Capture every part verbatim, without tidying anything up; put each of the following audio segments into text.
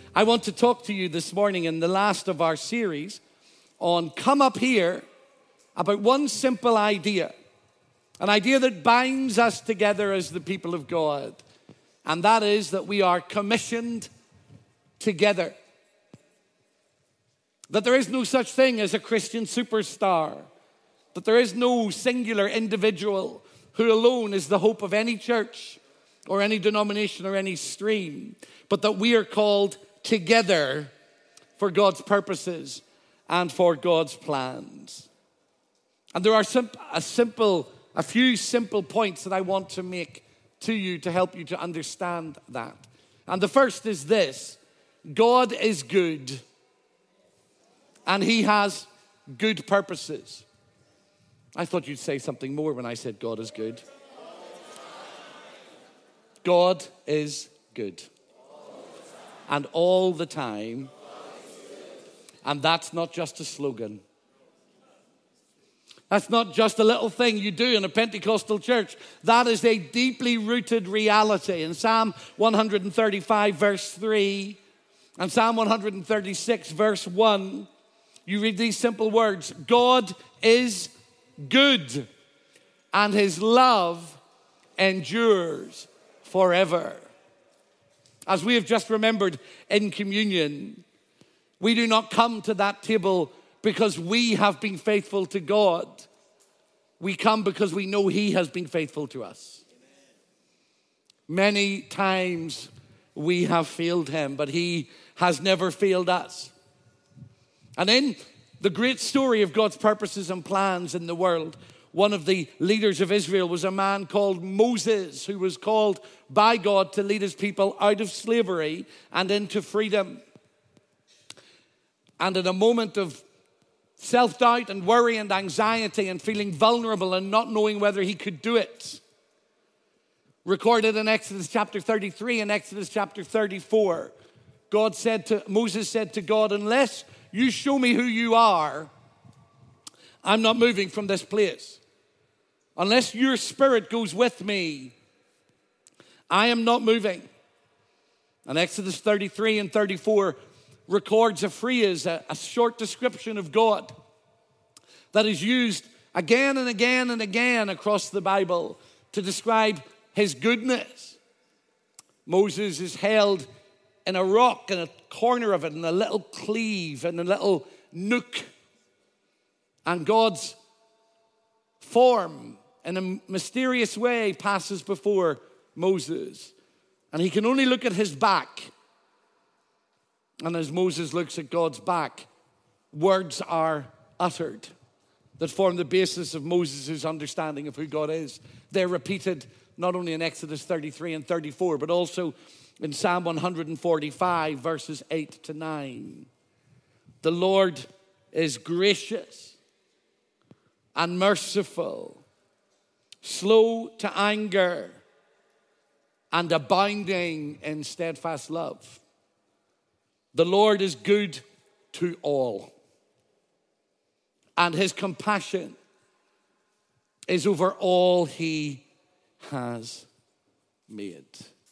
I want to talk to you this morning in the last of our series on Come Up Here about one simple idea, an idea that binds us together as the people of God, and that is that we are commissioned together. That there is no such thing as a Christian superstar, that there is no singular individual who alone is the hope of any church or any denomination or any stream, but that we are called together for God's purposes and for God's plans. And there are sim- a simple, a few simple points that I want to make to you to help you to understand that. And the first is this: God is good, and He has good purposes. I thought you'd say something more when I said God is good. God is good. And all the time. And that's not just a slogan. That's not just a little thing you do in a Pentecostal church. That is a deeply rooted reality. In Psalm one thirty-five, verse three, and Psalm one thirty-six, verse one, you read these simple words: God is good, and His love endures forever. As we have just remembered in communion, we do not come to that table because we have been faithful to God. We come because we know He has been faithful to us. Many times we have failed Him, but He has never failed us. And in the great story of God's purposes and plans in the world, one of the leaders of Israel was a man called Moses, who was called by God to lead his people out of slavery and into freedom. And in a moment of self-doubt and worry and anxiety and feeling vulnerable and not knowing whether he could do it, recorded in Exodus chapter thirty-three and Exodus chapter thirty-four, God said to Moses said to God, "Unless you show me who you are, I'm not moving from this place. Unless your spirit goes with me, I am not moving." And Exodus thirty-three and thirty-four records a phrase, a, a short description of God that is used again and again and again across the Bible to describe His goodness. Moses is held in a rock, in a corner of it, in a little cleve, in a little nook. And God's form, in a mysterious way, passes before Moses. And he can only look at his back. And as Moses looks at God's back, words are uttered that form the basis of Moses' understanding of who God is. They're repeated not only in Exodus thirty-three and thirty-four, but also in Psalm one forty-five, verses eight to nine. The Lord is gracious and merciful, slow to anger, and abounding in steadfast love. The Lord is good to all, and His compassion is over all He has made.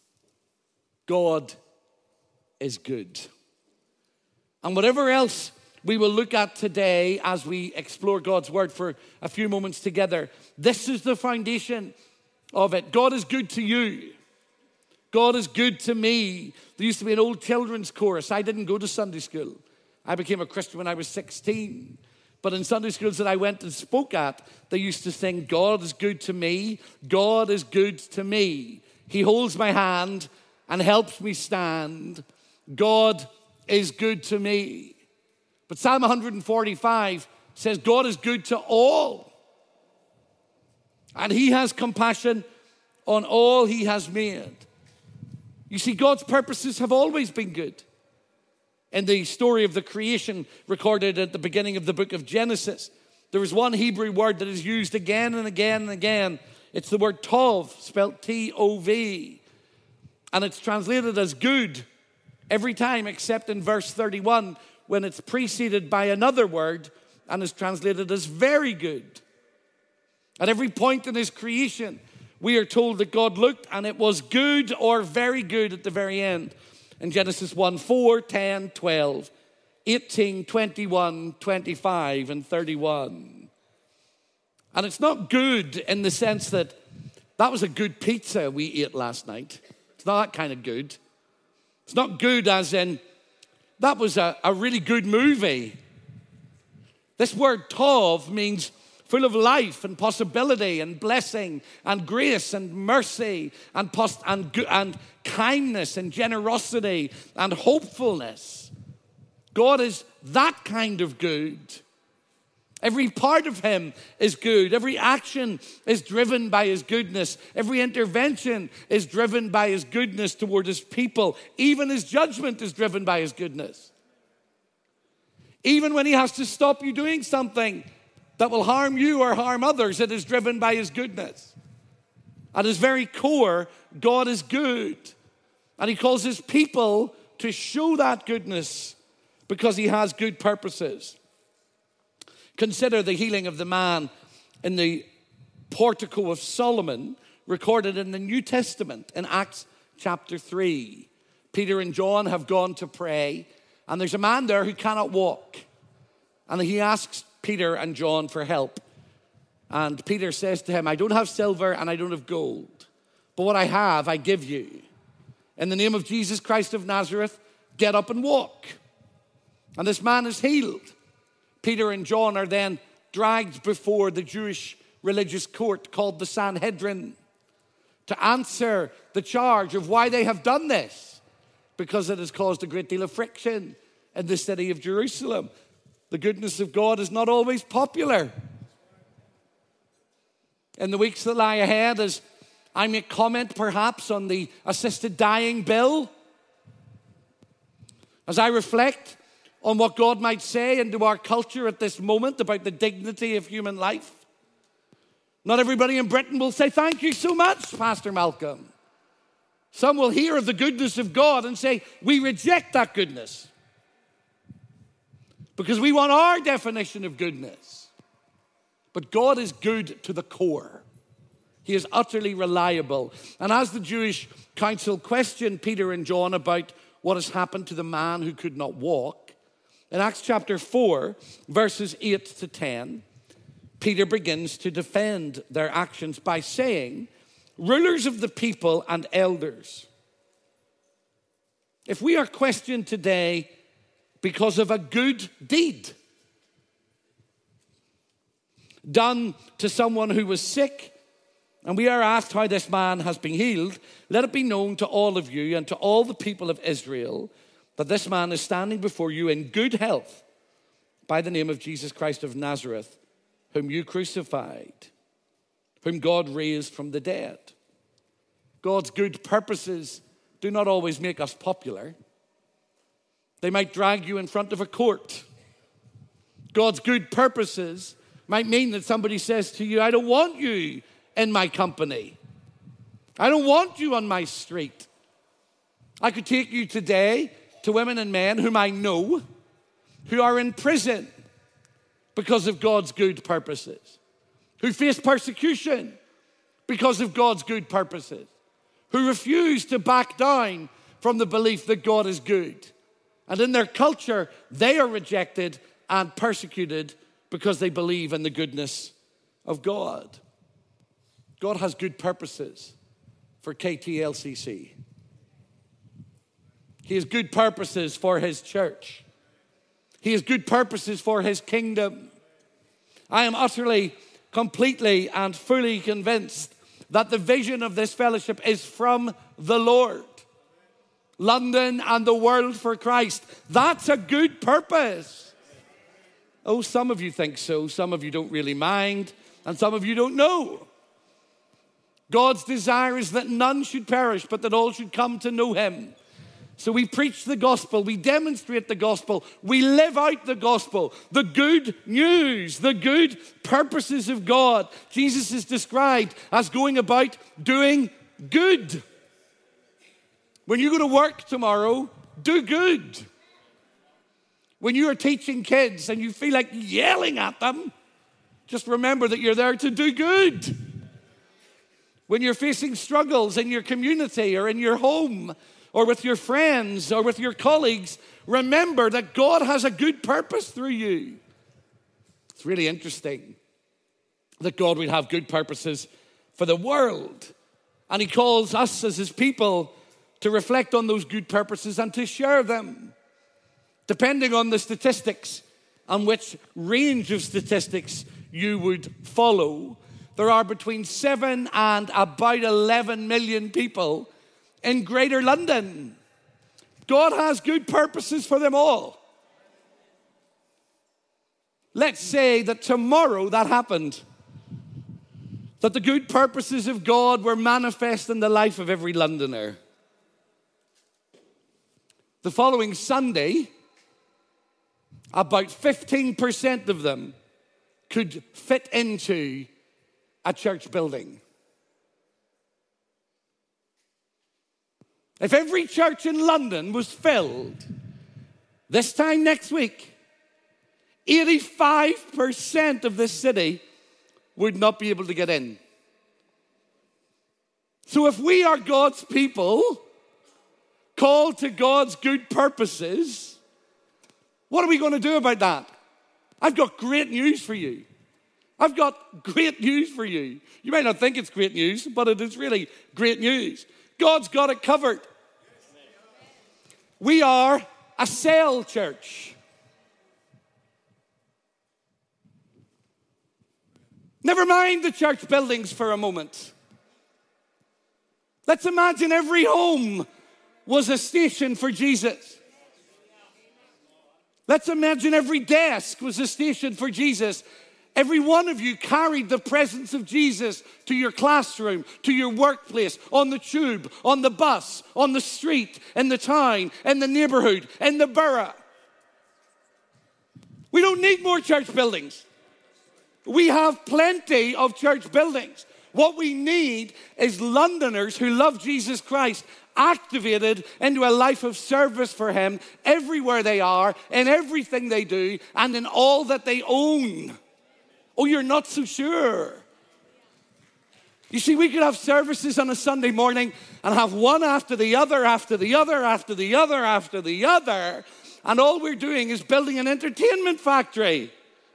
God is good. And whatever else we will look at today as we explore God's word for a few moments together, this is the foundation of it. God is good to you. God is good to me. There used to be an old children's chorus. I didn't go to Sunday school. I became a Christian when I was sixteen. But in Sunday schools that I went and spoke at, they used to sing, "God is good to me. God is good to me. He holds my hand and helps me stand. God is good to me." But Psalm one forty-five says God is good to all. And He has compassion on all He has made. You see, God's purposes have always been good. In the story of the creation recorded at the beginning of the book of Genesis, there is one Hebrew word that is used again and again and again. It's the word tov, spelled T O V. And it's translated as good every time except in verse thirty-one, when it's preceded by another word and is translated as very good. At every point in His creation, we are told that God looked and it was good or very good at the very end. in Genesis one, four, ten, twelve, eighteen, twenty-one, twenty-five, and thirty-one. And it's not good in the sense that that was a good pizza we ate last night. It's not that kind of good. It's not good as in that was a, a really good movie. This word tov means full of life and possibility and blessing and grace and mercy and, post- and, go- and kindness and generosity and hopefulness. God is that kind of good. Every part of him is good. Every action is driven by his goodness. Every intervention is driven by his goodness toward his people. Even his judgment is driven by his goodness. Even when he has to stop you doing something that will harm you or harm others, it is driven by his goodness. At his very core, God is good. And he calls his people to show that goodness because he has good purposes. Consider the healing of the man in the portico of Solomon, recorded in the New Testament in Acts chapter three. Peter and John have gone to pray, and there's a man there who cannot walk. And he asks Peter and John for help. And Peter says to him, I don't have silver and I don't have gold, but what I have I give you. In the name of Jesus Christ of Nazareth, get up and walk. And this man is healed. Peter and John are then dragged before the Jewish religious court called the Sanhedrin to answer the charge of why they have done this, because it has caused a great deal of friction in the city of Jerusalem. The goodness of God is not always popular. In the weeks that lie ahead, as I make comment perhaps on the assisted dying bill, as I reflect on what God might say into our culture at this moment about the dignity of human life, not everybody in Britain will say, thank you so much, Pastor Malcolm. Some will hear of the goodness of God and say, we reject that goodness because we want our definition of goodness. But God is good to the core. He is utterly reliable. And as the Jewish council questioned Peter and John about what has happened to the man who could not walk, in Acts chapter four, verses eight to ten, Peter begins to defend their actions by saying, rulers of the people and elders, if we are questioned today because of a good deed done to someone who was sick, and we are asked how this man has been healed, let it be known to all of you and to all the people of Israel that this man is standing before you in good health by the name of Jesus Christ of Nazareth, whom you crucified, whom God raised from the dead. God's good purposes do not always make us popular. They might drag you in front of a court. God's good purposes might mean that somebody says to you, I don't want you in my company. I don't want you on my street. I could take you today to women and men whom I know who are in prison because of God's good purposes, who face persecution because of God's good purposes, who refuse to back down from the belief that God is good. And in their culture, they are rejected and persecuted because they believe in the goodness of God. God has good purposes for K T L C C. He has good purposes for his church. He has good purposes for his kingdom. I am utterly, completely, and fully convinced that the vision of this fellowship is from the Lord. London and the world for Christ. That's a good purpose. Oh, some of you think so. Some of you don't really mind. And some of you don't know. God's desire is that none should perish, but that all should come to know him. So we preach the gospel, we demonstrate the gospel, we live out the gospel, the good news, the good purposes of God. Jesus is described as going about doing good. When you go to work tomorrow, do good. When you are teaching kids and you feel like yelling at them, just remember that you're there to do good. When you're facing struggles in your community or in your home, or with your friends or with your colleagues, remember that God has a good purpose through you. It's really interesting that God would have good purposes for the world. And he calls us as his people to reflect on those good purposes and to share them. Depending on the statistics and which range of statistics you would follow, there are between seven and about eleven million people in Greater London. God has good purposes for them all. Let's say that tomorrow that happened, that the good purposes of God were manifest in the life of every Londoner. The following Sunday, about fifteen percent of them could fit into a church building. If every church in London was filled this time next week, eighty-five percent of this city would not be able to get in. So if we are God's people, called to God's good purposes, what are we going to do about that? I've got great news for you. I've got great news for you. You might not think it's great news, but it is really great news. God's got it covered. We are a cell church. Never mind the church buildings for a moment. Let's imagine every home was a station for Jesus. Let's imagine every desk was a station for Jesus. Every one of you carried the presence of Jesus to your classroom, to your workplace, on the tube, on the bus, on the street, in the town, in the neighborhood, in the borough. We don't need more church buildings. We have plenty of church buildings. What we need is Londoners who love Jesus Christ, activated into a life of service for him everywhere they are, in everything they do, and in all that they own. Oh, you're not so sure. You see, we could have services on a Sunday morning and have one after the other, after the other, after the other, after the other, and all we're doing is building an entertainment factory.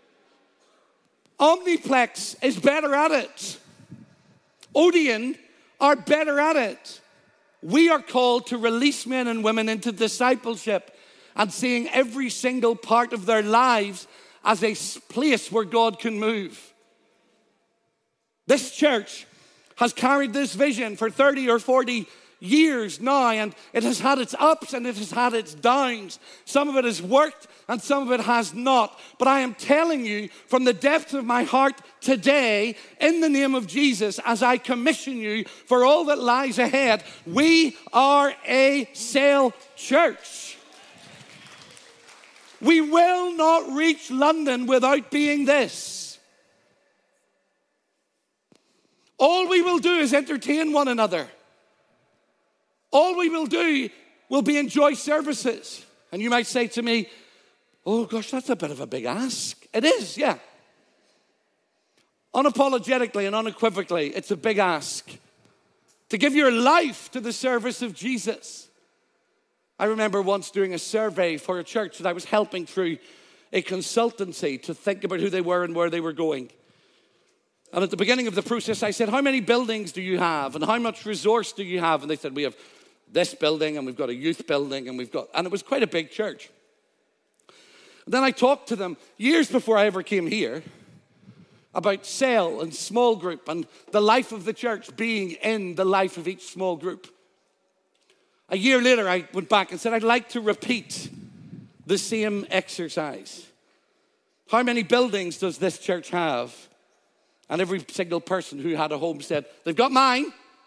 Omniplex is better at it. Odeon are better at it. We are called to release men and women into discipleship and seeing every single part of their lives as a place where God can move. This church has carried this vision for thirty or forty years now, and it has had its ups and it has had its downs. Some of it has worked and some of it has not. But I am telling you from the depths of my heart today, in the name of Jesus, as I commission you for all that lies ahead, we are a cell church. We will not reach London without being this. All we will do is entertain one another. All we will do will be enjoy services. And you might say to me, oh gosh, that's a bit of a big ask. It is, yeah. Unapologetically and unequivocally, it's a big ask. To give your life to the service of Jesus. I remember once doing a survey for a church that I was helping through a consultancy to think about who they were and where they were going. And at the beginning of the process, I said, how many buildings do you have? And how much resource do you have? And they said, we have this building, and we've got a youth building, and we've got, and it was quite a big church. And then I talked to them years before I ever came here about cell and small group and the life of the church being in the life of each small group. A year later, I went back and said, I'd like to repeat the same exercise. How many buildings does this church have? And every single person who had a home said, they've got mine.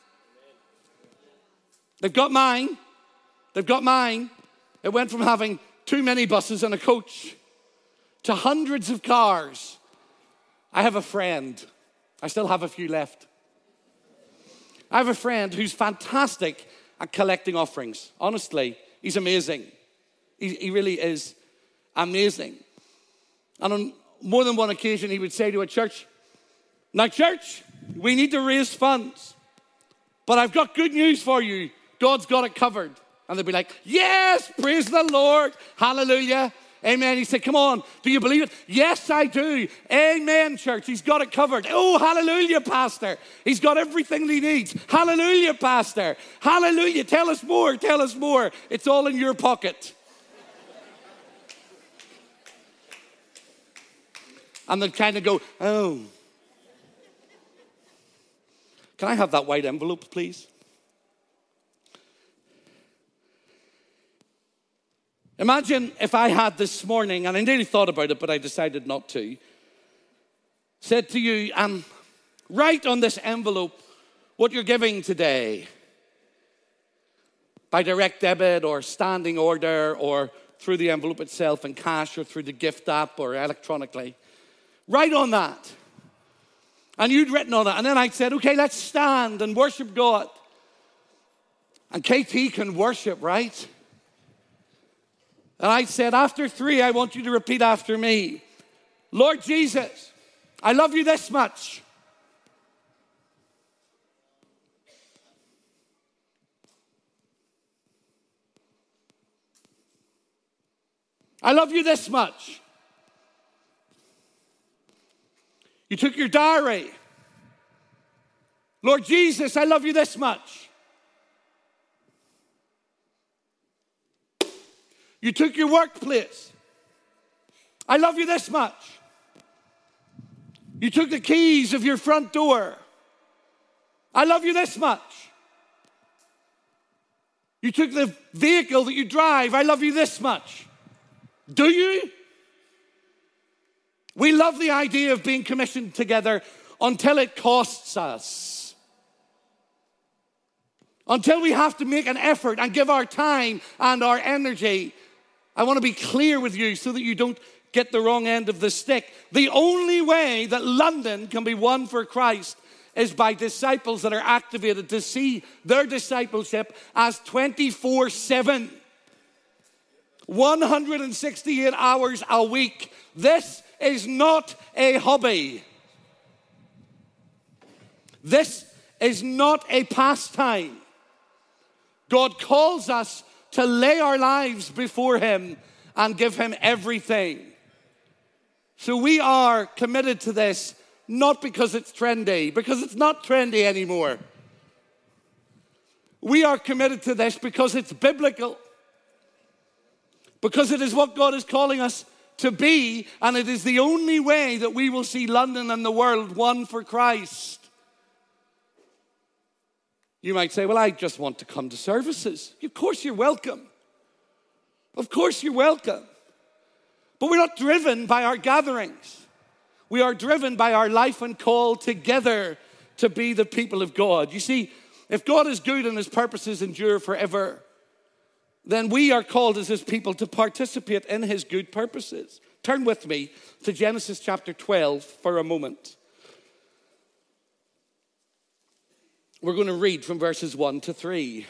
They've got mine. They've got mine. It went from having two minibuses and a coach to hundreds of cars. I have a friend. I still have a few left. I have a friend who's fantastic at collecting offerings. Honestly, he's amazing. He, he really is amazing. And on more than one occasion, he would say to a church, now, church, we need to raise funds, but I've got good news for you. God's got it covered. And they'd be like, yes, praise the Lord, hallelujah, amen. He said, come on, do you believe it? Yes, I do. Amen, church, he's got it covered. Oh, hallelujah, pastor. He's got everything he needs. Hallelujah, pastor. Hallelujah, tell us more, tell us more. It's all in your pocket. And they'd kind of go, oh. Can I have that white envelope, please? Imagine if I had this morning, and I nearly thought about it, but I decided not to, said to you, um, write on this envelope what you're giving today by direct debit or standing order or through the envelope itself in cash or through the gift app or electronically. Write on that. And you'd written on it. And then I said, okay, let's stand and worship God. And K T can worship, right? And I said, after three, I want you to repeat after me. Lord Jesus, I love you this much. I love you this much. You took your diary. Lord Jesus, I love you this much. You took your workplace. I love you this much. You took the keys of your front door. I love you this much. You took the vehicle that you drive. I love you this much. Do you? We love the idea of being commissioned together until it costs us. Until we have to make an effort and give our time and our energy. I want to be clear with you so that you don't get the wrong end of the stick. The only way that London can be won for Christ is by disciples that are activated to see their discipleship as twenty-four seven. one hundred sixty-eight hours a week. This is not a hobby. This is not a pastime. God calls us to lay our lives before him and give him everything. So we are committed to this, not because it's trendy, because it's not trendy anymore. We are committed to this because it's biblical, because it is what God is calling us to be, and it is the only way that we will see London and the world won for Christ. You might say, well, I just want to come to services. Of course you're welcome. Of course you're welcome. But we're not driven by our gatherings. We are driven by our life and call together to be the people of God. You see, if God is good and his purposes endure forever, then we are called as his people to participate in his good purposes. Turn with me to Genesis chapter twelve for a moment. We're going to read from verses one to three.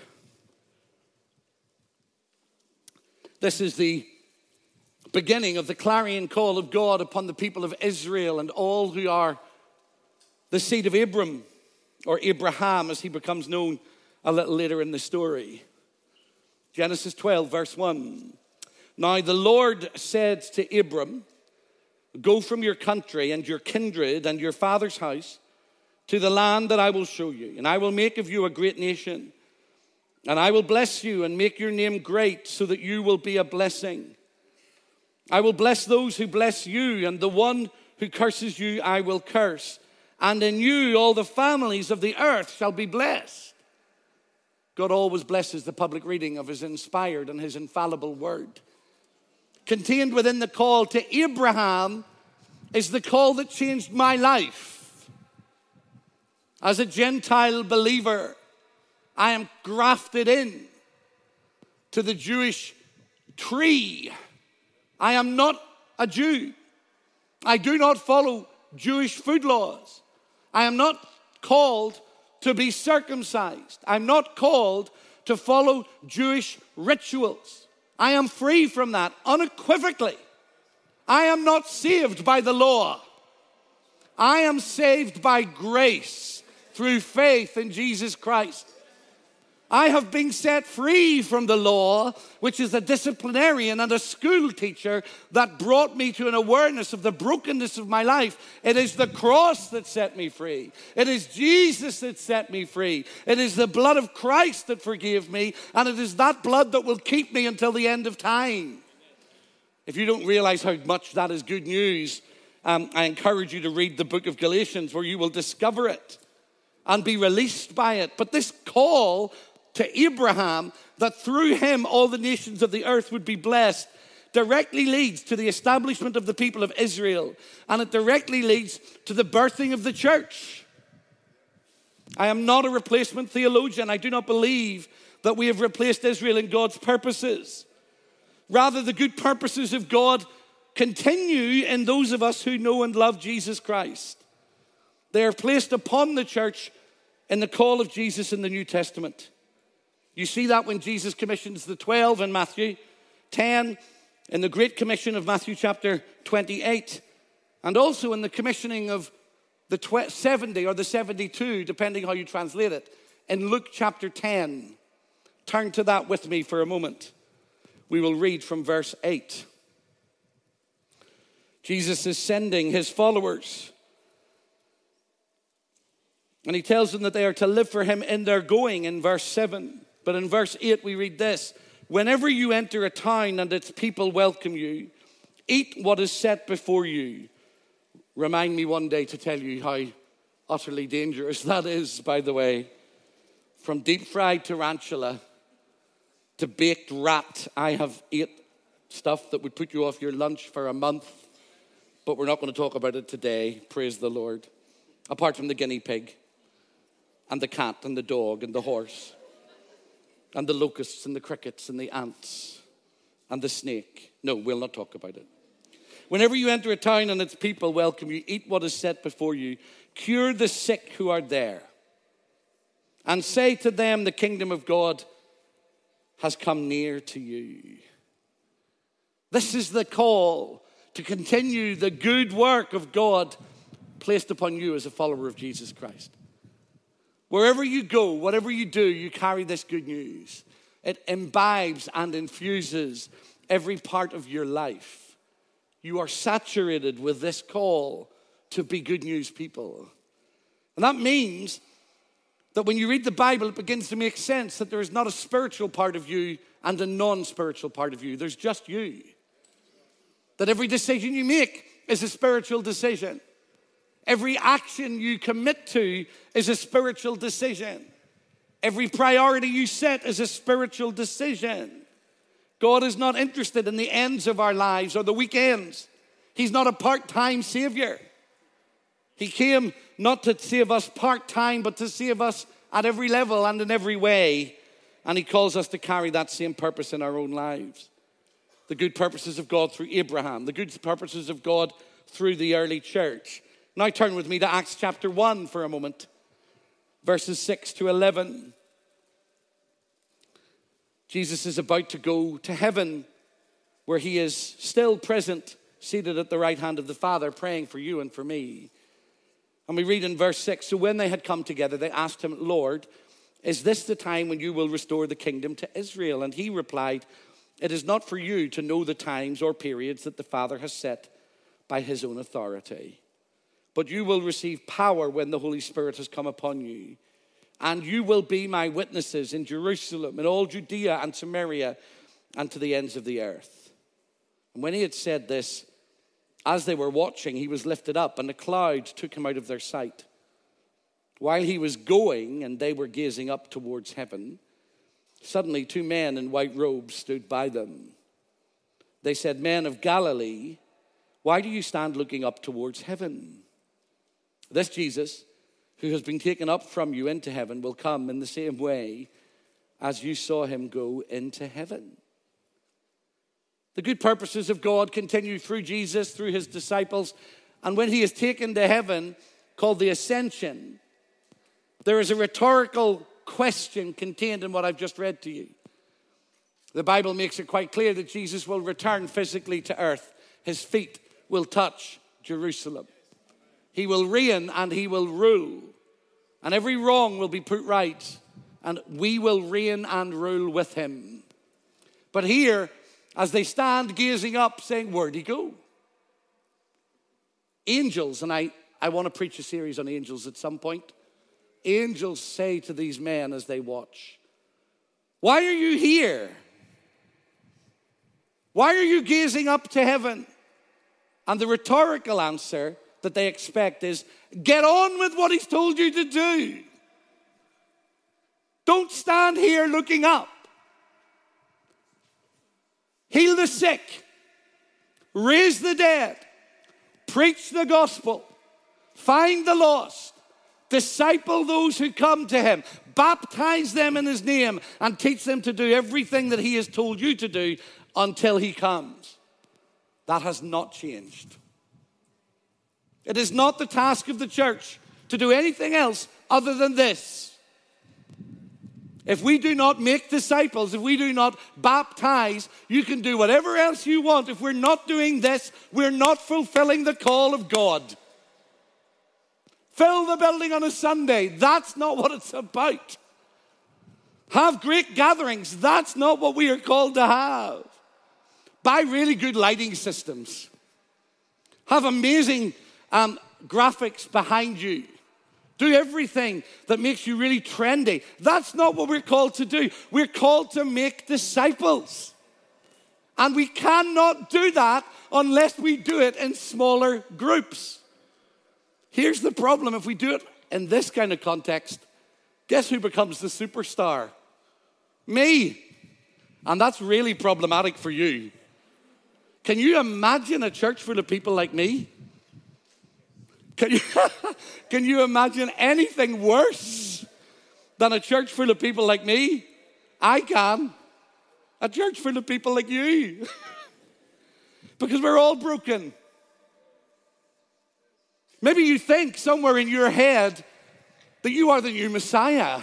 This is the beginning of the clarion call of God upon the people of Israel and all who are the seed of Abram, or Abraham as he becomes known a little later in the story. Genesis twelve, verse one. Now the Lord said to Abram, go from your country and your kindred and your father's house to the land that I will show you, and I will make of you a great nation, and I will bless you and make your name great so that you will be a blessing. I will bless those who bless you, and the one who curses you I will curse, and in you all the families of the earth shall be blessed. God always blesses the public reading of his inspired and his infallible word. Contained within the call to Abraham is the call that changed my life. As a Gentile believer, I am grafted in to the Jewish tree. I am not a Jew. I do not follow Jewish food laws. I am not called to be circumcised. I'm not called to follow Jewish rituals. I am free from that unequivocally. I am not saved by the law. I am saved by grace through faith in Jesus Christ. I have been set free from the law, which is a disciplinarian and a school teacher that brought me to an awareness of the brokenness of my life. It is the cross that set me free. It is Jesus that set me free. It is the blood of Christ that forgave me, and it is that blood that will keep me until the end of time. If you don't realize how much that is good news, um, I encourage you to read the book of Galatians, where you will discover it and be released by it. But this call to Abraham, that through him all the nations of the earth would be blessed, directly leads to the establishment of the people of Israel. And it directly leads to the birthing of the church. I am not a replacement theologian. I do not believe that we have replaced Israel in God's purposes. Rather, the good purposes of God continue in those of us who know and love Jesus Christ. They are placed upon the church in the call of Jesus in the New Testament. You see that when Jesus commissions the twelve in Matthew ten, in the Great Commission of Matthew chapter twenty-eight, and also in the commissioning of the seventy or the seventy-two, depending how you translate it, in Luke chapter ten. Turn to that with me for a moment. We will read from verse eight. Jesus is sending his followers, and he tells them that they are to live for him in their going in verse seven. But in verse eight we read this: whenever you enter a town and its people welcome you, eat what is set before you. Remind me one day to tell you how utterly dangerous that is, by the way. From deep fried tarantula to baked rat, I have ate stuff that would put you off your lunch for a month. But we're not going to talk about it today, praise the Lord. Apart from the guinea pig and the cat and the dog and the horse and the locusts and the crickets and the ants and the snake. No, we'll not talk about it. Whenever you enter a town and its people welcome you, eat what is set before you. Cure the sick who are there. And say to them, the kingdom of God has come near to you. This is the call to continue the good work of God placed upon you as a follower of Jesus Christ. Wherever you go, whatever you do, you carry this good news. It imbibes and infuses every part of your life. You are saturated with this call to be good news people. And that means that when you read the Bible, it begins to make sense that there is not a spiritual part of you and a non-spiritual part of you. There's just you. That every decision you make is a spiritual decision. Every action you commit to is a spiritual decision. Every priority you set is a spiritual decision. God is not interested in the ends of our lives or the weekends. He's not a part-time savior. He came not to save us part-time, but to save us at every level and in every way. And he calls us to carry that same purpose in our own lives. The good purposes of God through Abraham. The good purposes of God through the early church. Now turn with me to Acts chapter one for a moment. Verses six to eleven. Jesus is about to go to heaven, where he is still present, seated at the right hand of the Father, praying for you and for me. And we read in verse six, so when they had come together, they asked him, Lord, is this the time when you will restore the kingdom to Israel? And he replied, it is not for you to know the times or periods that the Father has set by his own authority. But you will receive power when the Holy Spirit has come upon you. And you will be my witnesses in Jerusalem, in all Judea and Samaria, and to the ends of the earth. And when he had said this, as they were watching, he was lifted up, and a cloud took him out of their sight. While he was going, and they were gazing up towards heaven, suddenly two men in white robes stood by them. They said, men of Galilee, why do you stand looking up towards heaven? This Jesus, who has been taken up from you into heaven, will come in the same way as you saw him go into heaven. The good purposes of God continue through Jesus, through his disciples. And when he is taken to heaven, called the ascension, there is a rhetorical question contained in what I've just read to you. The Bible makes it quite clear that Jesus will return physically to earth. His feet will touch Jerusalem. He will reign and he will rule. And every wrong will be put right. and we will reign and rule with him. But here, as they stand gazing up, saying, where'd he go? Angels, and I, I want to preach a series on angels at some point. Angels say to these men as they watch, why are you here? Why are you gazing up to heaven? And the rhetorical answer that they expect is, get on with what he's told you to do. Don't stand here looking up. Heal the sick, raise the dead, preach the gospel, find the lost, disciple those who come to him, baptize them in his name, and teach them to do everything that he has told you to do until he comes. That has not changed. It is not the task of the church to do anything else other than this. If we do not make disciples, if we do not baptize, you can do whatever else you want. If we're not doing this, we're not fulfilling the call of God. Fill the building on a Sunday. That's not what it's about. Have great gatherings. That's not what we are called to have. Buy really good lighting systems. Have amazing um, graphics behind you. Do everything that makes you really trendy. That's not what we're called to do. We're called to make disciples. And we cannot do that unless we do it in smaller groups. Here's the problem. If we do it in this kind of context, guess who becomes the superstar? Me. And that's really problematic for you. Can you imagine a church full of people like me? Can you, can you imagine anything worse than a church full of people like me? I can. A church full of people like you. Because we're all broken. Maybe you think somewhere in your head that you are the new Messiah.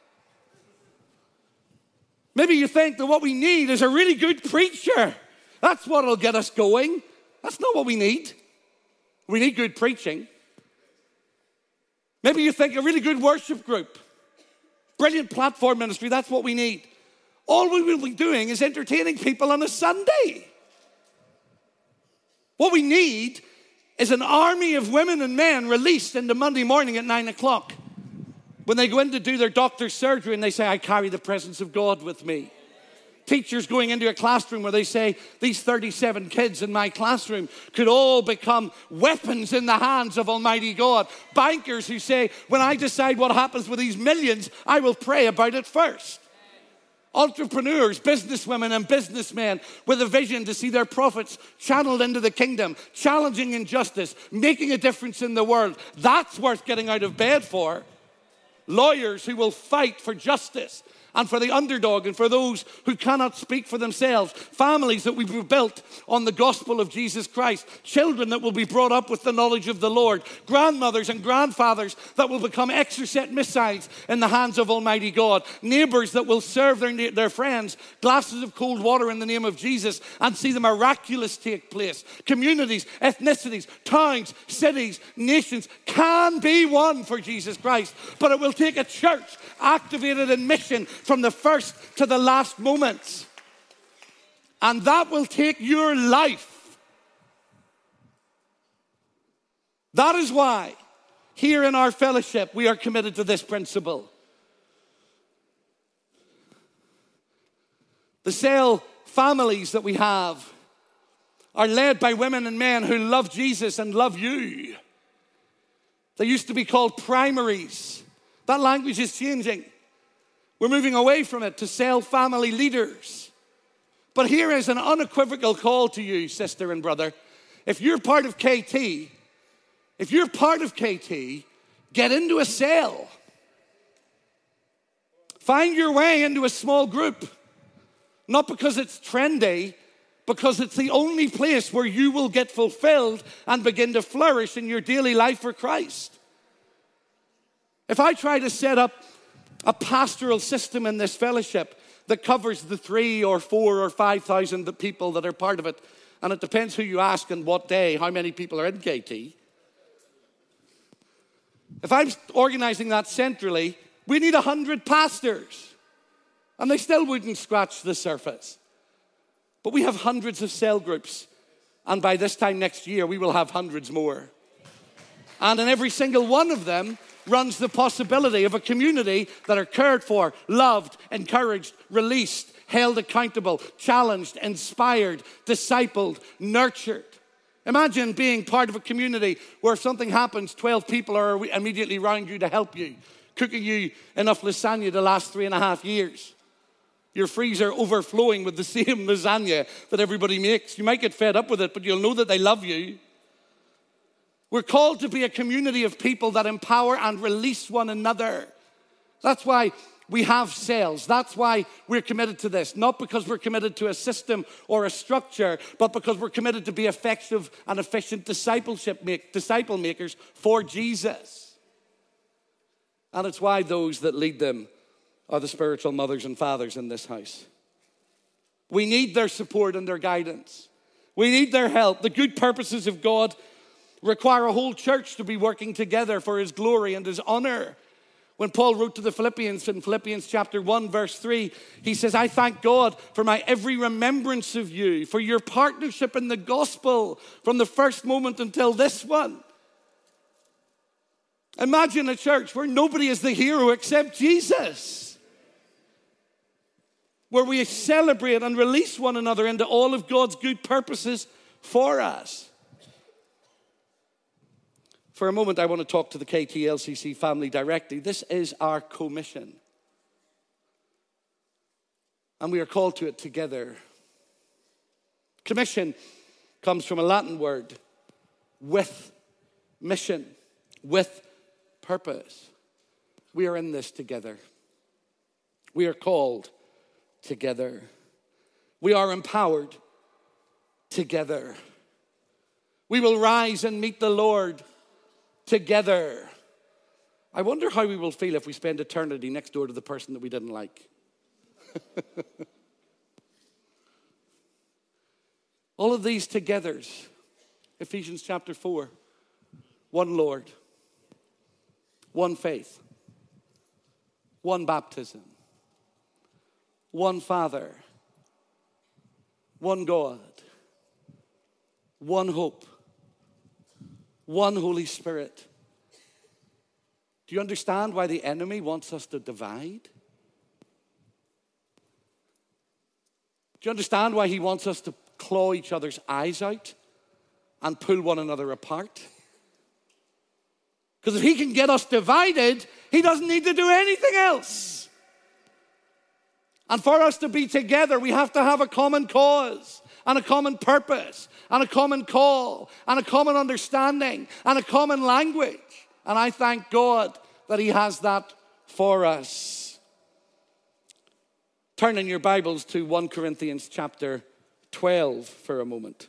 Maybe you think that what we need is a really good preacher. That's what'll get us going. That's not what we need. We need good preaching. Maybe you think a really good worship group, brilliant platform ministry, that's what we need. All we will be doing is entertaining people on a Sunday. What we need is an army of women and men released into Monday morning at nine o'clock. When they go in to do their doctor's surgery and they say, I carry the presence of God with me. Teachers going into a classroom where they say, these thirty-seven kids in my classroom could all become weapons in the hands of Almighty God. Bankers who say, when I decide what happens with these millions, I will pray about it first. Entrepreneurs, businesswomen and businessmen with a vision to see their profits channeled into the kingdom, challenging injustice, making a difference in the world. That's worth getting out of bed for. Lawyers who will fight for justice and for the underdog and for those who cannot speak for themselves. Families that will be built on the gospel of Jesus Christ. Children that will be brought up with the knowledge of the Lord. Grandmothers and grandfathers that will become Exocet missiles in the hands of Almighty God. Neighbors that will serve their, their friends glasses of cold water in the name of Jesus and see the miraculous take place. Communities, ethnicities, towns, cities, nations can be one for Jesus Christ. But it will take a church activated in mission from the first to the last moments. And that will take your life. That is why here in our fellowship we are committed to this principle. The cell families that we have are led by women and men who love Jesus and love you. They used to be called primaries. That language is changing. We're moving away from it to cell family leaders. But here is an unequivocal call to you, sister and brother. If you're part of K T, if you're part of K T, get into a cell. Find your way into a small group. Not because it's trendy, because it's the only place where you will get fulfilled and begin to flourish in your daily life for Christ. If I try to set up a pastoral system in this fellowship that covers the three or four or five thousand people that are part of it, and it depends who you ask and what day, how many people are in K T. If I'm organizing that centrally, We need a hundred pastors. And they still wouldn't scratch the surface. But we have hundreds of cell groups. And by this time next year, we will have hundreds more. And in every single one of them runs the possibility of a community that are cared for, loved, encouraged, released, held accountable, challenged, inspired, discipled, nurtured. Imagine being part of a community where if something happens, twelve people are immediately around you to help you, cooking you enough lasagna to last three and a half years. Your freezer overflowing with the same lasagna that everybody makes. You might get fed up with it, but you'll know that they love you. We're called to be a community of people that empower and release one another. That's why we have cells. That's why we're committed to this. Not because we're committed to a system or a structure, but because we're committed to be effective and efficient discipleship make, disciple makers for Jesus. And it's why those that lead them are the spiritual mothers and fathers in this house. We need their support and their guidance. We need their help. The good purposes of God require a whole church to be working together for his glory and his honor. When Paul wrote to the Philippians in Philippians chapter one, verse three, he says, I thank God for my every remembrance of you, for your partnership in the gospel from the first moment until this one. Imagine a church where nobody is the hero except Jesus, where we celebrate and release one another into all of God's good purposes for us. For a moment, I want to talk to the K T L C C family directly. This is our commission. And we are called to it together. Commission comes from a Latin word, with mission, with purpose. We are in this together. We are called together. We are empowered together. We will rise and meet the Lord together. I wonder how we will feel if we spend eternity next door to the person that we didn't like. All of these togethers. Ephesians chapter four. One Lord. One faith. One baptism. One Father. One God. One hope. One Holy Spirit. Do you understand why the enemy wants us to divide? Do you understand why he wants us to claw each other's eyes out and pull one another apart? Because if he can get us divided, he doesn't need to do anything else. And for us to be together, we have to have a common cause and a common purpose and a common call and a common understanding and a common language. And I thank God that he has that for us. Turn in your Bibles to First Corinthians chapter twelve for a moment.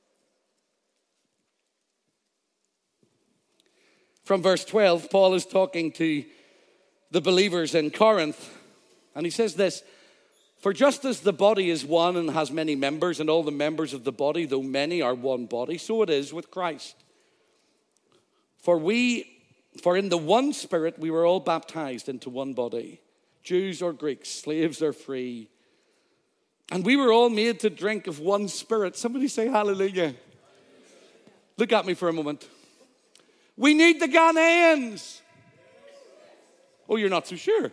From verse twelve, Paul is talking to the believers in Corinth, and he says this, for just as the body is one and has many members, and all the members of the body, though many, are one body, so it is with Christ. For we, for in the one Spirit we were all baptized into one body, Jews or Greeks, slaves or free, and we were all made to drink of one Spirit. Somebody say hallelujah. Look at me for a moment. We need the Ghanaians. Oh, you're not so sure.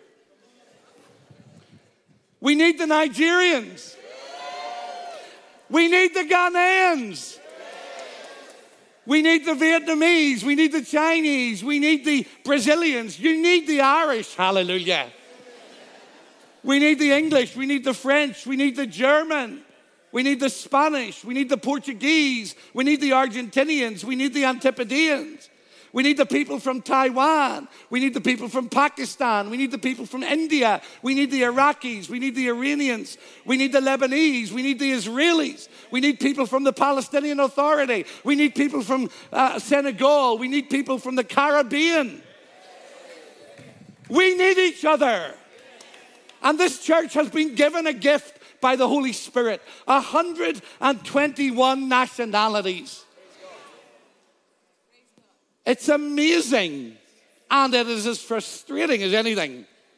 We need the Nigerians. We need the Ghanaians. We need the Vietnamese. We need the Chinese. We need the Brazilians. You need the Irish. Hallelujah. We need the English. We need the French. We need the German. We need the Spanish. We need the Portuguese. We need the Argentinians. We need the Antipodeans. We need the people from Taiwan. We need the people from Pakistan. We need the people from India. We need the Iraqis. We need the Iranians. We need the Lebanese. We need the Israelis. We need people from the Palestinian Authority. We need people from uh, Senegal. We need people from the Caribbean. We need each other. And this church has been given a gift by the Holy Spirit. one hundred twenty-one nationalities. It's amazing, and it is as frustrating as anything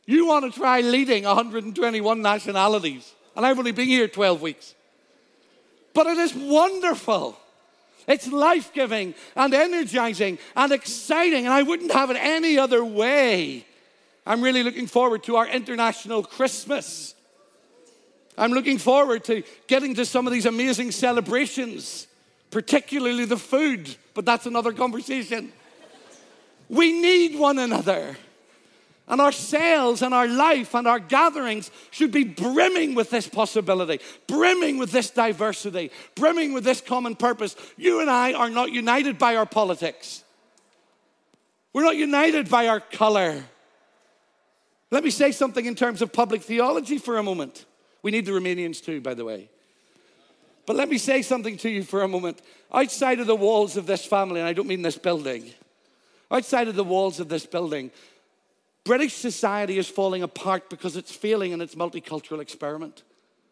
You want to try leading one hundred twenty-one nationalities, and I've only been here twelve weeks. But it is wonderful. It's life-giving and energizing and exciting, and I wouldn't have it any other way. I'm really looking forward to our international Christmas. I'm looking forward to getting to some of these amazing celebrations, particularly the food, but that's another conversation. We need one another. And our cells and our life and our gatherings should be brimming with this possibility, brimming with this diversity, brimming with this common purpose. You and I are not united by our politics. We're not united by our color. Let me say something in terms of public theology for a moment. We need the Romanians too, by the way. But let me say something to you for a moment. Outside of the walls of this family, and I don't mean this building, outside of the walls of this building, British society is falling apart because it's failing in its multicultural experiment.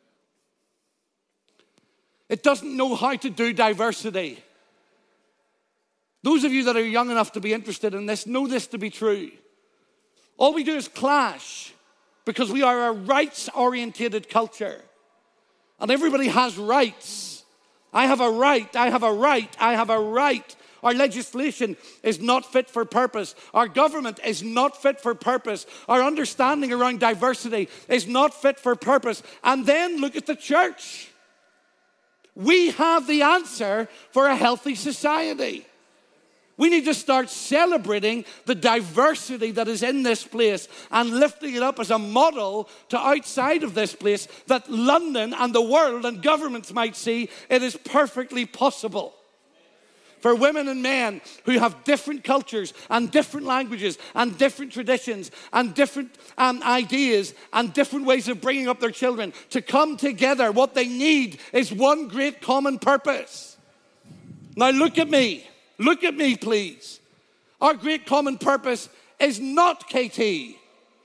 It doesn't know how to do diversity. Those of you that are young enough to be interested in this know this to be true. All we do is clash because we are a rights-oriented culture. And everybody has rights. I have a right, I have a right, I have a right. Our legislation is not fit for purpose. Our government is not fit for purpose. Our understanding around diversity is not fit for purpose. And then look at the church. We have the answer for a healthy society. We need to start celebrating the diversity that is in this place and lifting it up as a model to outside of this place that London and the world and governments might see it is perfectly possible for women and men who have different cultures and different languages and different traditions and different um, ideas and different ways of bringing up their children to come together. What they need is one great common purpose. Now look at me. Look at me, please. Our great common purpose is not K T.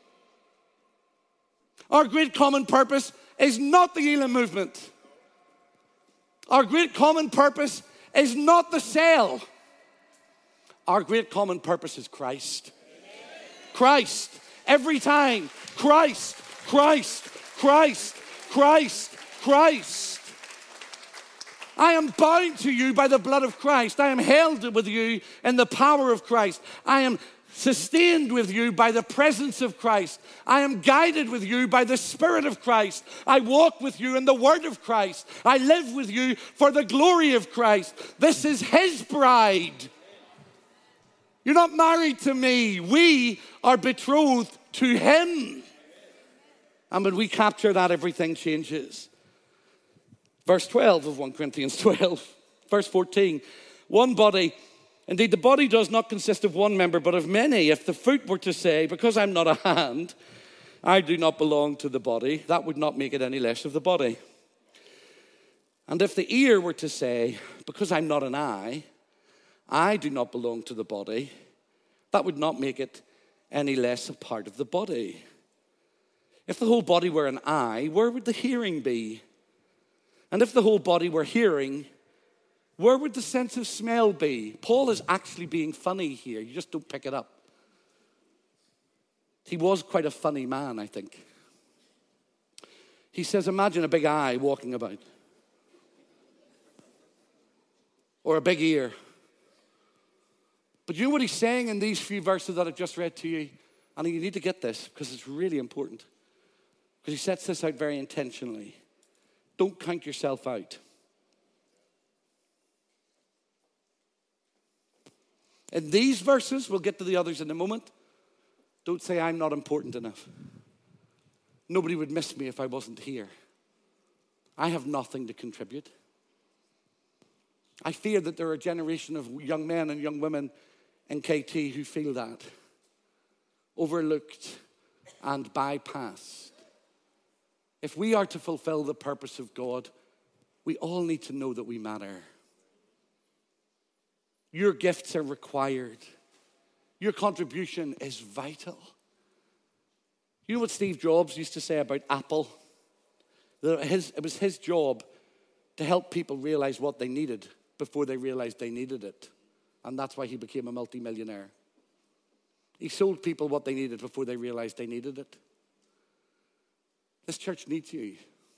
Our great common purpose is not the Elim movement. Our great common purpose is not the cell. Our great common purpose is Christ. Christ. Every time. Christ. Christ. Christ. Christ. Christ. I am bound to you by the blood of Christ. I am held with you in the power of Christ. I am sustained with you by the presence of Christ. I am guided with you by the Spirit of Christ. I walk with you in the Word of Christ. I live with you for the glory of Christ. This is His bride. You're not married to me. We are betrothed to Him. And when we capture that, everything changes. Verse twelve of First Corinthians twelve, verse fourteen, one body. Indeed, the body does not consist of one member, but of many. If the foot were to say, because I'm not a hand, I do not belong to the body, that would not make it any less of the body. And if the ear were to say, because I'm not an eye, I do not belong to the body, that would not make it any less a part of the body. If the whole body were an eye, where would the hearing be? And if the whole body were hearing, where would the sense of smell be? Paul is actually being funny here. You just don't pick it up. He was quite a funny man, I think. He says, imagine a big eye walking about. Or a big ear. But you know what he's saying in these few verses that I've just read to you? And you need to get this because it's really important. Because he sets this out very intentionally. Don't count yourself out. In these verses, we'll get to the others in a moment, don't say I'm not important enough. Nobody would miss me if I wasn't here. I have nothing to contribute. I fear that there are a generation of young men and young women in K T who feel that, overlooked and bypassed. If we are to fulfill the purpose of God, we all need to know that we matter. Your gifts are required. Your contribution is vital. You know what Steve Jobs used to say about Apple? That his, it was his job to help people realize what they needed before they realized they needed it. And that's why he became a multimillionaire. He sold people what they needed before they realized they needed it. This church needs you.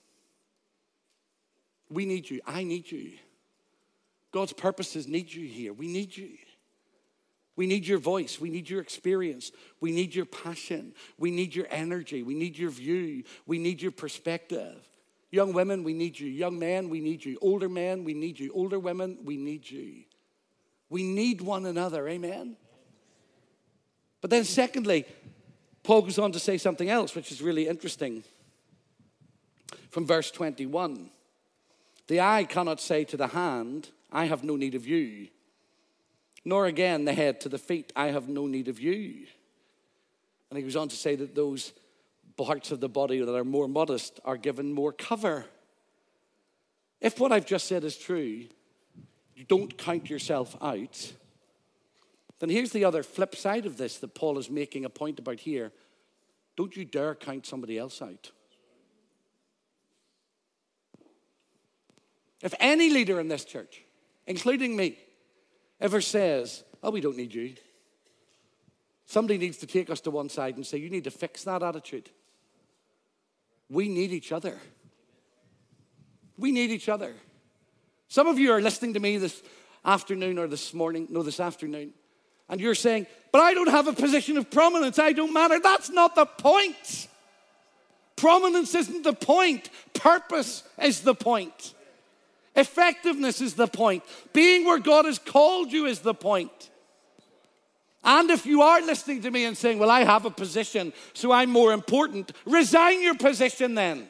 We need you. I need you. God's purposes need you here. We need you. We need your voice. We need your experience. We need your passion. We need your energy. We need your view. We need your perspective. Young women, we need you. Young men, we need you. Older men, we need you. Older women, we need you. We need one another. Amen? But then secondly, Paul goes on to say something else, which is really interesting. From verse twenty-one. The eye cannot say to the hand, I have no need of you. Nor again the head to the feet, I have no need of you. And he goes on to say that those parts of the body that are more modest are given more cover. If what I've just said is true, you don't count yourself out, then here's the other flip side of this that Paul is making a point about here. Don't you dare count somebody else out. If any leader in this church, including me, ever says, oh, we don't need you, somebody needs to take us to one side and say, you need to fix that attitude. We need each other. We need each other. Some of you are listening to me this afternoon or this morning, no, this afternoon, and you're saying, but I don't have a position of prominence. I don't matter. That's not the point. Prominence isn't the point. Purpose is the point. Effectiveness is the point. Being where God has called you is the point. And if you are listening to me and saying, well, I have a position, so I'm more important, resign your position then.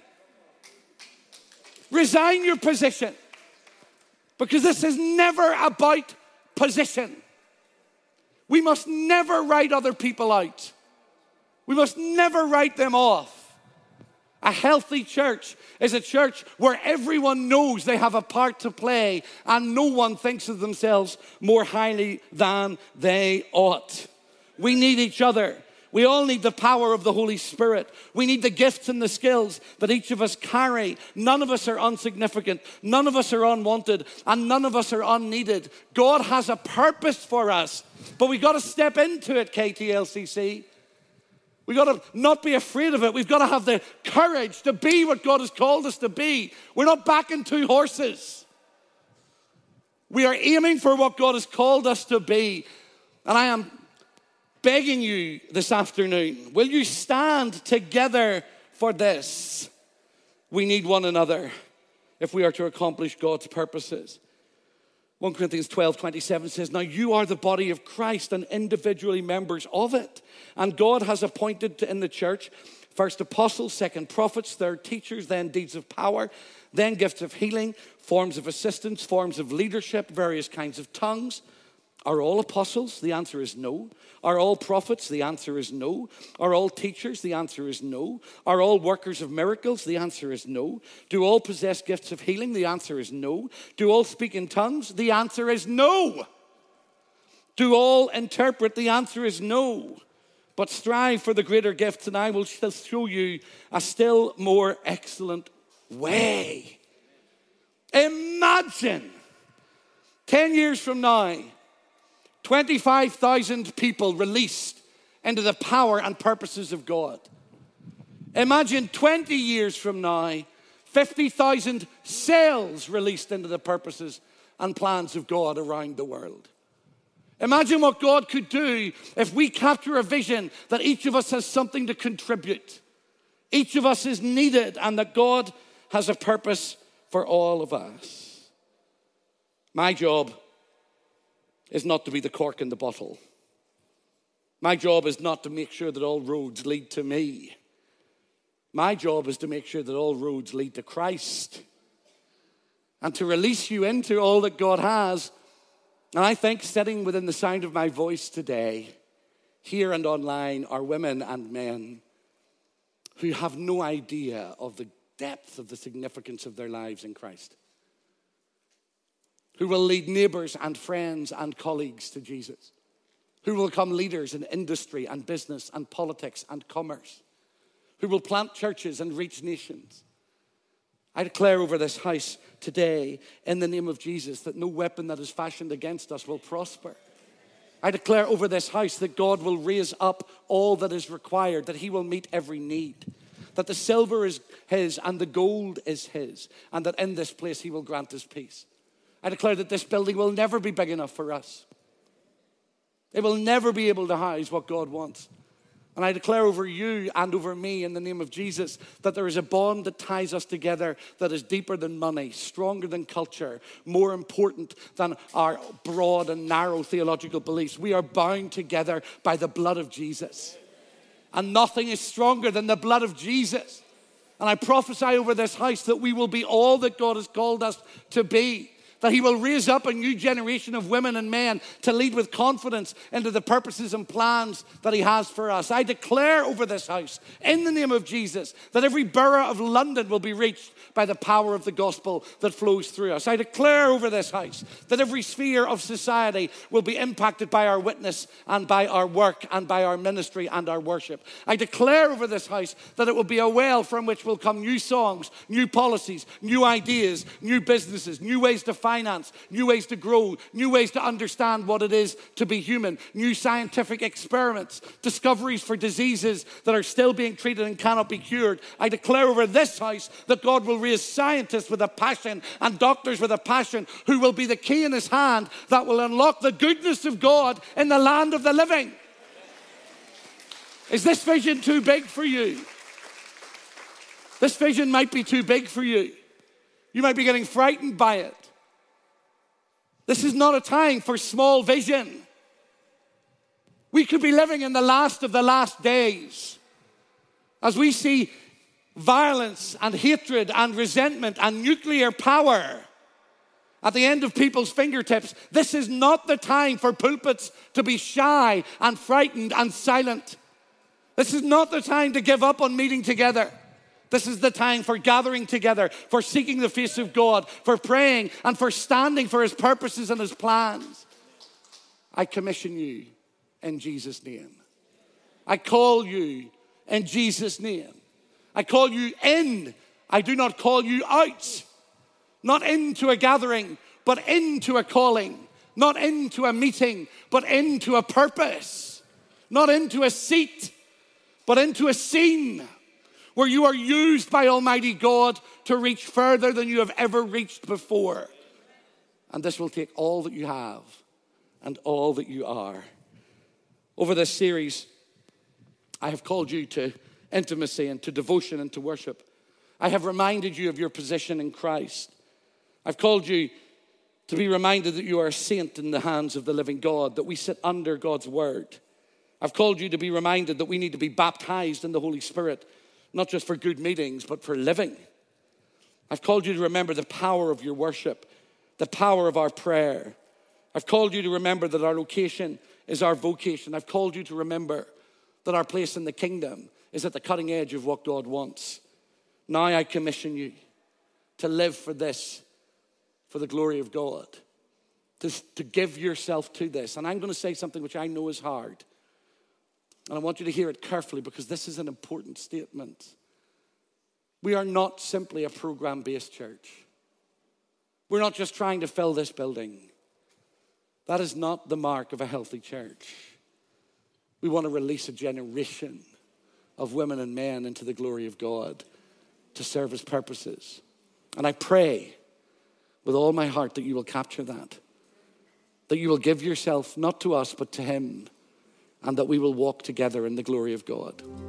Resign your position. Because this is never about position. We must never write other people out. We must never write them off. A healthy church is a church where everyone knows they have a part to play and no one thinks of themselves more highly than they ought. We need each other. We all need the power of the Holy Spirit. We need the gifts and the skills that each of us carry. None of us are insignificant. None of us are unwanted. And none of us are unneeded. God has a purpose for us. But we've got to step into it, K T L C C. We've got to not be afraid of it. We've got to have the courage to be what God has called us to be. We're not backing two horses. We are aiming for what God has called us to be. And I am begging you this afternoon, will you stand together for this? We need one another if we are to accomplish God's purposes. First Corinthians twelve twenty-seven says, now you are the body of Christ and individually members of it. And God has appointed in the church first apostles, second prophets, third teachers, then deeds of power, then gifts of healing, forms of assistance, forms of leadership, various kinds of tongues. Are all apostles? The answer is no. Are all prophets? The answer is no. Are all teachers? The answer is no. Are all workers of miracles? The answer is no. Do all possess gifts of healing? The answer is no. Do all speak in tongues? The answer is no. Do all interpret? The answer is no. But strive for the greater gifts, and I will show you a still more excellent way. Imagine ten years from now, twenty-five thousand people released into the power and purposes of God. Imagine twenty years from now, fifty thousand cells released into the purposes and plans of God around the world. Imagine what God could do if we capture a vision that each of us has something to contribute. Each of us is needed and that God has a purpose for all of us. My job is not to be the cork in the bottle. My job is not to make sure that all roads lead to me. My job is to make sure that all roads lead to Christ and to release you into all that God has. And I think sitting within the sound of my voice today, here and online, are women and men who have no idea of the depth of the significance of their lives in Christ, who will lead neighbors and friends and colleagues to Jesus, who will become leaders in industry and business and politics and commerce, who will plant churches and reach nations. I declare over this house today, in the name of Jesus, that no weapon that is fashioned against us will prosper. I declare over this house that God will raise up all that is required, that he will meet every need, that the silver is his and the gold is his, and that in this place he will grant us peace. I declare that this building will never be big enough for us. It will never be able to house what God wants. And I declare over you and over me in the name of Jesus that there is a bond that ties us together that is deeper than money, stronger than culture, more important than our broad and narrow theological beliefs. We are bound together by the blood of Jesus. And nothing is stronger than the blood of Jesus. And I prophesy over this house that we will be all that God has called us to be. That he will raise up a new generation of women and men to lead with confidence into the purposes and plans that he has for us. I declare over this house, in the name of Jesus, that every borough of London will be reached by the power of the gospel that flows through us. I declare over this house that every sphere of society will be impacted by our witness and by our work and by our ministry and our worship. I declare over this house that it will be a well from which will come new songs, new policies, new ideas, new businesses, new ways to finance, new ways to grow, new ways to understand what it is to be human, new scientific experiments, discoveries for diseases that are still being treated and cannot be cured. I declare over this house that God will raise scientists with a passion and doctors with a passion who will be the key in his hand that will unlock the goodness of God in the land of the living. Is this vision too big for you? This vision might be too big for you. You might be getting frightened by it. This is not a time for small vision. We could be living in the last of the last days as we see violence and hatred and resentment and nuclear power at the end of people's fingertips. This is not the time for pulpits to be shy and frightened and silent. This is not the time to give up on meeting together. This is the time for gathering together, for seeking the face of God, for praying, and for standing for his purposes and his plans. I commission you in Jesus' name. I call you in Jesus' name. I call you in. I do not call you out. Not into a gathering, but into a calling. Not into a meeting, but into a purpose. Not into a seat, but into a scene where you are used by Almighty God to reach further than you have ever reached before. And this will take all that you have and all that you are. Over this series, I have called you to intimacy and to devotion and to worship. I have reminded you of your position in Christ. I've called you to be reminded that you are a saint in the hands of the living God, that we sit under God's word. I've called you to be reminded that we need to be baptized in the Holy Spirit, not just for good meetings, but for living. I've called you to remember the power of your worship, the power of our prayer. I've called you to remember that our location is our vocation. I've called you to remember that our place in the kingdom is at the cutting edge of what God wants. Now I commission you to live for this, for the glory of God, to, to give yourself to this. And I'm going to say something which I know is hard. And I want you to hear it carefully because this is an important statement. We are not simply a program-based church. We're not just trying to fill this building. That is not the mark of a healthy church. We want to release a generation of women and men into the glory of God to serve his purposes. And I pray with all my heart that you will capture that, that you will give yourself not to us but to him, and that we will walk together in the glory of God.